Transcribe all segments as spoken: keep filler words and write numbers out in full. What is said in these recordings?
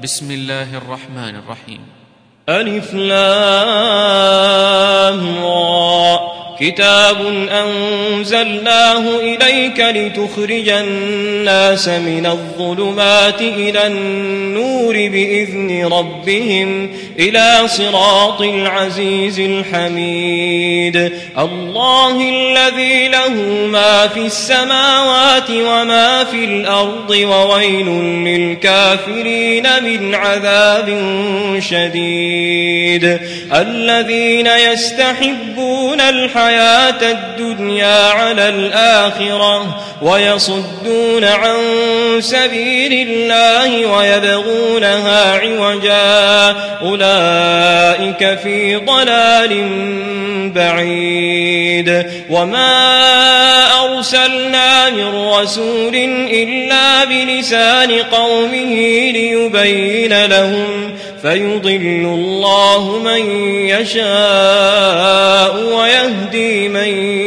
بسم الله الرحمن الرحيم. ألف لام را كتاب أنزلناه إليك لتخرج الناس من الظلمات إلى النور بإذن ربهم إلى صراط العزيز الحميد. الله الذي له ما في السماوات وما في الأرض وويل للكافرين من عذاب شديد. الذين يستحبون الحياة الحياة الدنيا على الآخرة ويصدون عن سبيل الله ويبغونها عوجا أولئك في ضلال بعيد. وما أرسلنا من رسول إلا بلسان قومه ليبين لهم فيضل الله من يشاء ويهدي من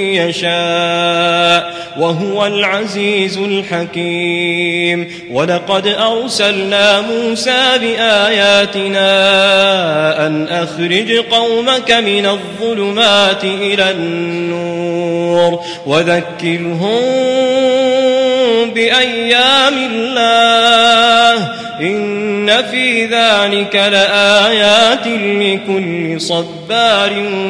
يشاء وهو العزيز الحكيم. ولقد أرسلنا موسى بآياتنا أن أخرج قومك من الظلمات إلى النور وذكرهم بأيام الله إن في ذلك لآيات لكل صبار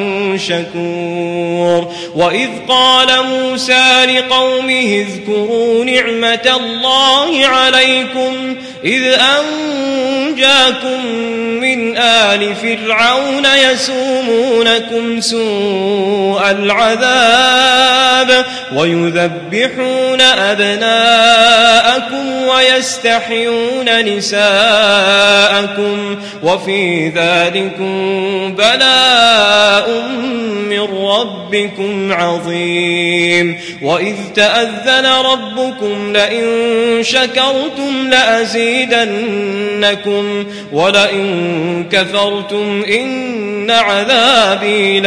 شكور. وإذ قال موسى لقومه اذكروا نعمة الله عليكم إذ أنجاكم من آل فرعون يسومونكم سوء العذاب ويذبحون أبناءكم ويستحيون نساءكم وفي ذلكم بلاء من ربكم عظيم. وإذ تأذن ربكم لئن شكرتم لأزيدنكم ولئن كفرتم إن عذابي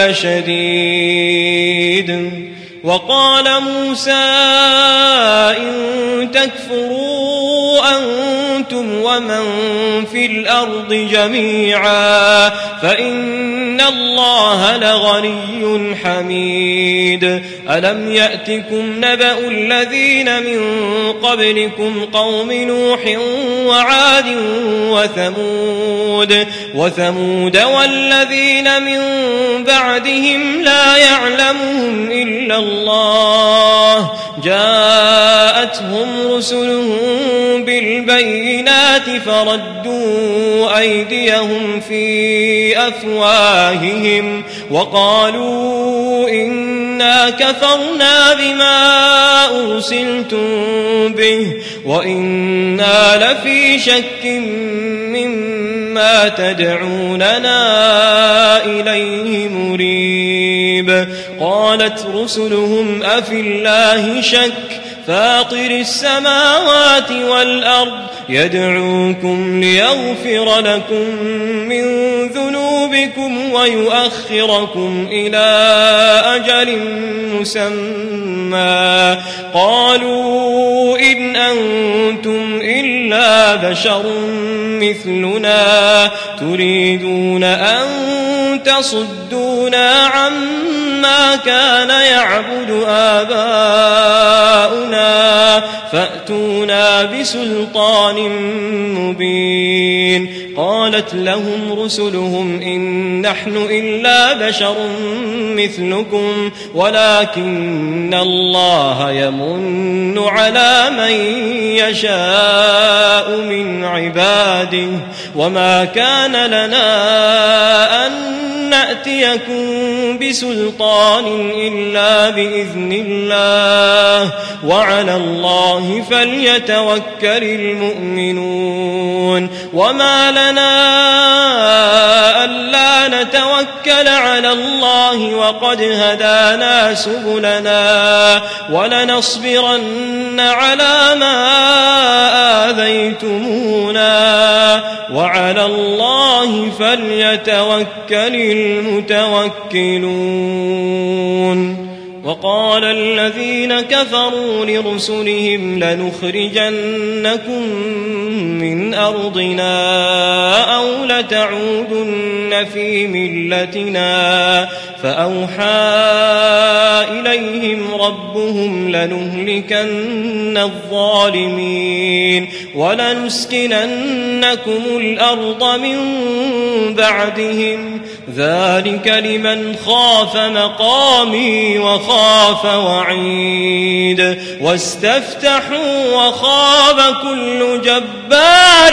لشديد. وقال موسى إن تكفروا أنتم ومن في الأرض جميعا فإن الله لغني حميد. ألم يأتكم نبأ الذين من قبلكم قوم نوح وعاد وثمود وثمود والذين من بعدهم لا يعلمهم إلا الله جاءتهم رسلهم بالبينات فردوا أيديهم في أفواههم وقالوا إنا كفرنا بما أرسلتم به وإنا لفي شك مما تدعوننا إليه مريب. قالت رسلهم أفي الله شك فاطر السماوات والأرض يدعوكم ليغفر لكم من ذنوبكم ويؤخركم إلى أجل مسمى قالوا إن أنتم إلا بشر مثلنا تريدون أن تصدونا عما كان يعبد آباؤنا فأتونا بسلطان مبين. قالت لهم رسلهم إن نحن إلا بشر مثلكم ولكن الله يمن على من يشاء من عباده وما كان لنا أن نأتيكم بسلطان إلا بإذن الله وعلى الله فليتوكل المؤمنون. وما لنا ألا نتوكل على الله وقد هدانا سبلنا ولنصبرن على ما آذيتمونا وعلى الله فليتوكل المتوكلون. وقال الذين كفروا لرسلهم لنخرجنكم من أرضنا أو لتعودن في ملتنا فأوحى إليهم ربهم لنهلكن الظالمين ولنسكننكم الأرض من بعدهم ذلك لمن خاف مقامي وخاف وعيد واستفتحوا وخاب كل جبار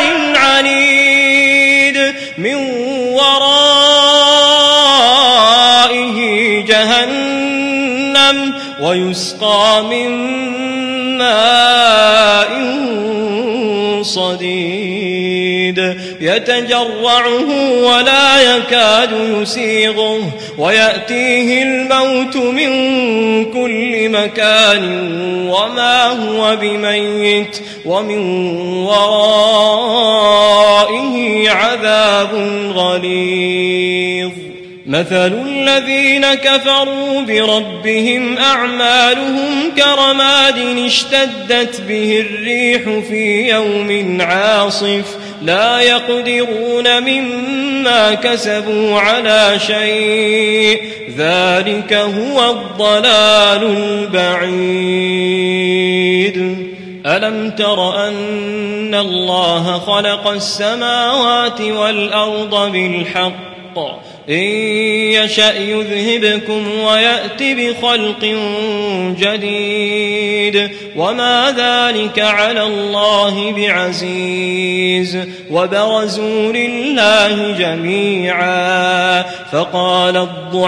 عنيد من ورائه جهنم ويسقى من ماء صديد يتجرعه ولا يكاد يسيغه ويأتيه الموت من كل مكان وما هو بميت ومن ورائه عذاب غليظ مثل الذين كفروا بربهم أعمالهم كرماد اشتدت به الريح في يوم عاصف لا يقدرون مما كسبوا على شيء ذلك هو الضلال البعيد ألم تر أن الله خلق السماوات والأرض بالحق إن يشأ يذهبكم ويأت بخلق جديد وما ذلك على الله بعزيز وبرزوا لله جميعا فقال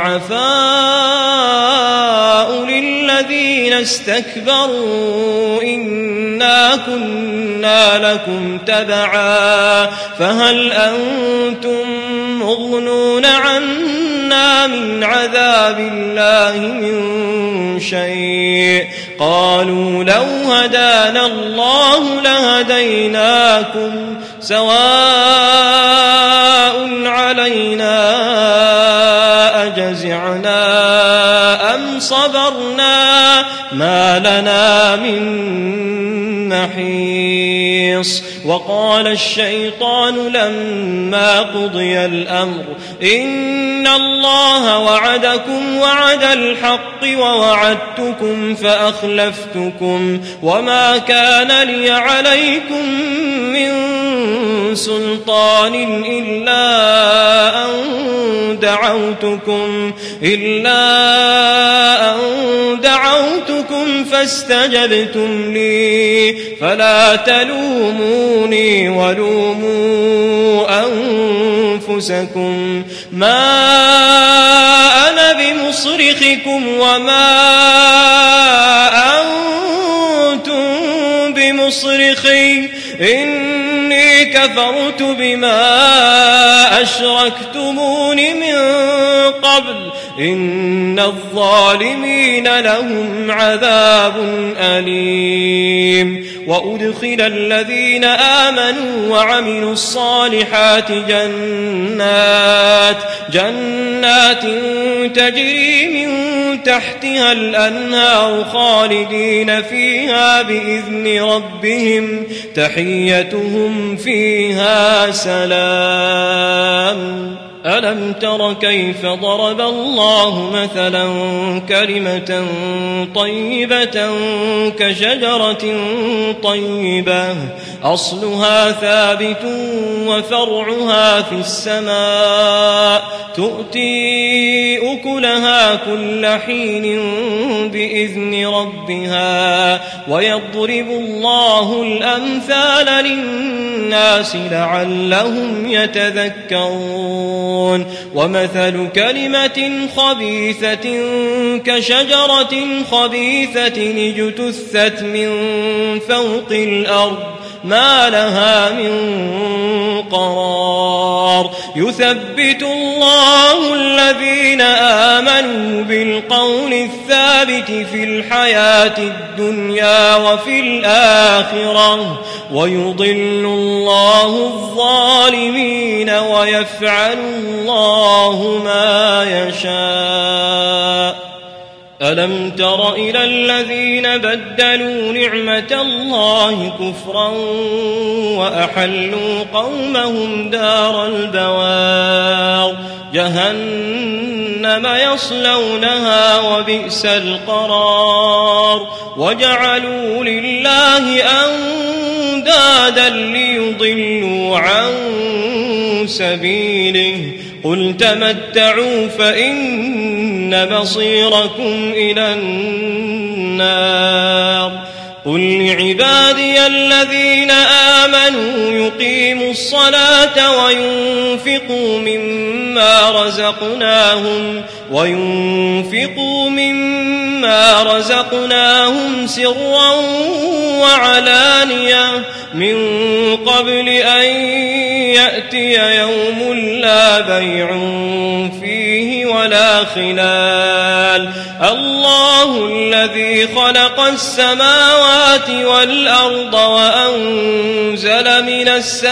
الضعفاء للذين استكبروا إنا كنا لكم تبعا فهل أنتم مغنون عنا من عذاب الله من شيء قالوا لو هدانا الله لهديناكم سواء علينا أجزعنا أم صبرنا ما لنا من محيص وقال الشيطان لما قضي الأمر إن الله وعدكم وعد الحق ووعدتكم فأخلفتكم وما كان لي عليكم من سلطان إلا أن دعوتكم إلا أن دعوتكم فاستجبتم لي فلا تلوموني ولوموا أنفسكم ما أنا بمصرخكم وما أنتم بمصرخي إني كفرت بما أشركتمون من قبل إن الظالمين لهم عذاب أليم وأدخل الذين آمنوا وعملوا الصالحات جنات جنات تجري من تحتها الأنهار خالدين فيها بإذن ربهم تحيتهم فيها سلام ألم تر كيف ضرب الله مثلا كلمة طيبة كشجرة طيبة أصلها ثابت وفرعها في السماء تؤتي أكلها كل حين بإذن ربها ويضرب الله الأمثال للناس لعلهم يتذكرون ومثل كلمة خبيثة كشجرة خبيثة اجتثت من فوق الأرض ما لها من قرار يثبت الله الذين آمنوا بالقول الثابت في الحياة الدنيا وفي الآخرة ويضل الله الظالمين ويفعل الله ما يشاء ألم تر إلى الذين بدلوا نعمة الله كفرا وأحلوا قومهم دار البوار جهنم يصلونها وبئس القرار وجعلوا لله أندادا ليضلوا عن سبيله قل تمتعوا فإن مصيركم إلى النار قل لعبادي الذين آمنوا يقيموا الصلاة وينفقوا مما رزقناهم وينفقوا مما رزقناهم سرا وعلانية من قبل أن يأتي يوم لا بيع فيه ولا خلال الله الذي خلق السماوات والأرض وأنزل من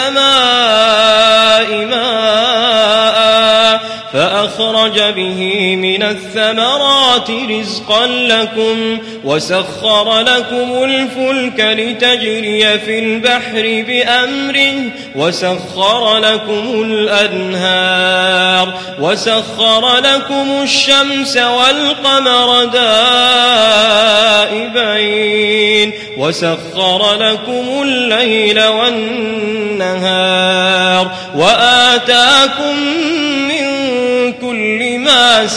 السماء ماء فأخرج به من الثمرات رزقا لكم وسخر لكم الفلك لتجري في البحر بأمره وسخر لكم الأنهار وسخر لكم الشمس والقمر دائبين وسخر لكم الليل والنهار وآتاكم من كل ما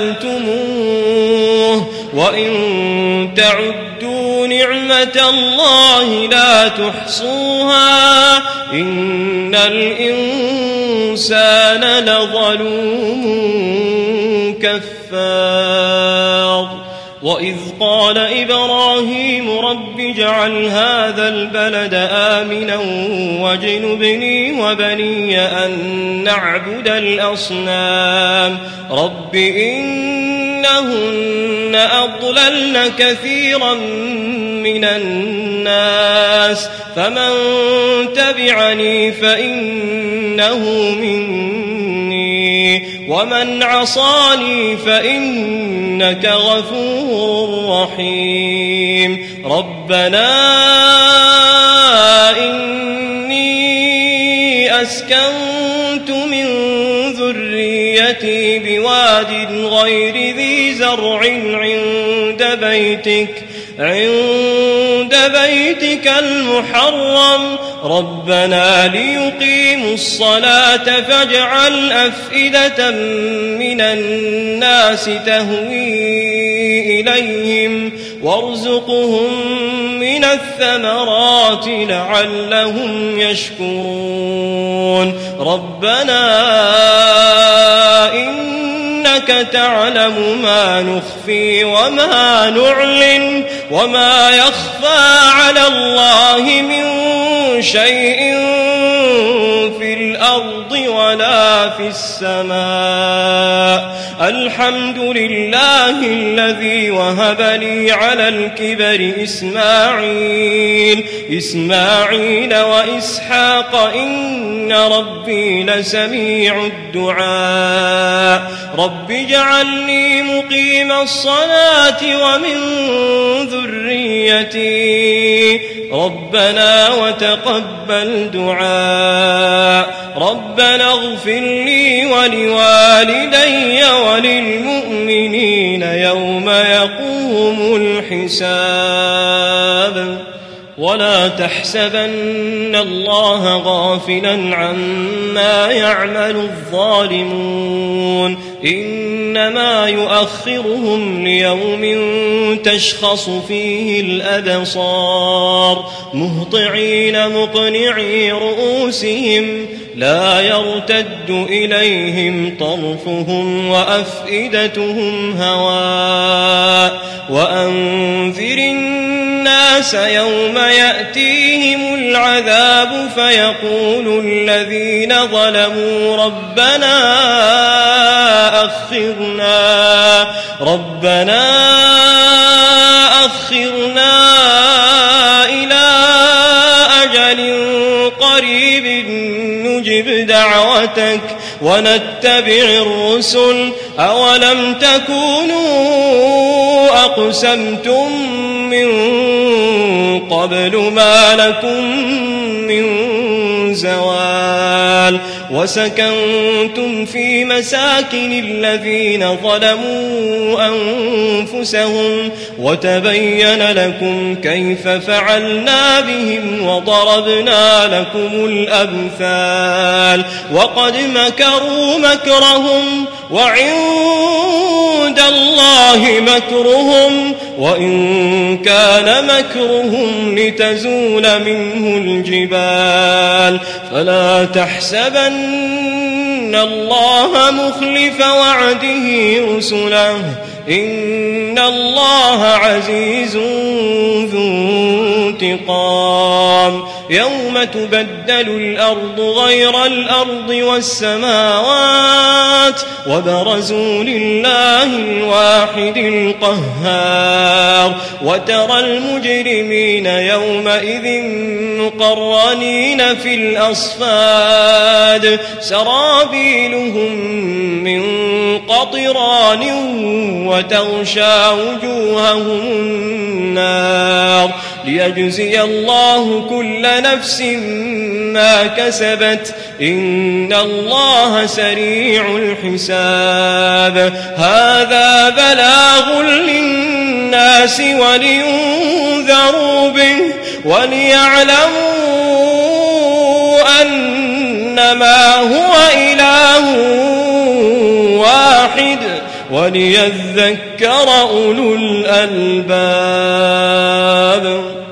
سألتموه وإن تعدوا نعمة الله لا تحصوها إن الإنسان لظلوم كفار وإذ قال إبراهيم رب اجعل هذا البلد آمنا واجنبني وبني أن نعبد الأصنام رب إنهن أضللن كثيرا من الناس فمن تبعني فإنه مني ومن عصاني فإنك غفور رحيم ربنا إني أسكنت من ذريتي بواد غير ذي زرع عند بيتك عند بيتك المحرم ربنا ليقيموا الصلاة فاجعل أفئدة من الناس تهوي إليهم وارزقهم من الثمرات لعلهم يشكرون ربنا إنك تعلم ما نخفي وما نعلن وما يخفى على الله من شيء في الأرض ولا في السماء الحمد لله الذي وهب لي على الكبر إسماعيل إسماعيل وإسحاق إن ربي لسميع الدعاء رب اجعلني مقيم الصلاة ومن ذريتي ربنا وتقبل دعاء ربنا اغفر لي ولوالدي وللمؤمنين يوم يقوم الحساب ولا تحسبن الله غافلا عما يعمل الظالمون إنما يؤخرهم ليوم تشخص فيه الأبصار مهطعين مقنعي رؤوسهم لا يرتد إليهم طرفهم وأفئدتهم هواء وأنذر الناس يوم يأتيهم العذاب فيقول الذين ظلموا ربنا أخرنا ربنا أخرنا إلى أجل قريب نجب دعوتك ونتبع الرسل أولم تكونوا أقسمتم من قبل ما لكم من زوال وسكنتم في مساكن الذين ظلموا أنفسهم وتبين لكم كيف فعلنا بهم وضربنا لكم الأمثال وقد مكروا مكرهم وعند الله مكرهم وإن كان مكرهم لتزول منه الجبال فلا تحسبن الله مخلف وعده رسله إن الله عزيز ذو انتقام يوم تبدل الأرض غير الأرض والسماوات وبرزوا لله الواحد القهار وترى المجرمين يومئذ مقرنين في الأصفاد سرابيلهم من قطران وتغشى وجوههم النار ليجزي الله كل نفس ما كسبت إن الله سريع الحساب هذا بلاغ للناس ولينذروا به وليعلموا أنما هو إله واحد وليذكر أولو الألباب.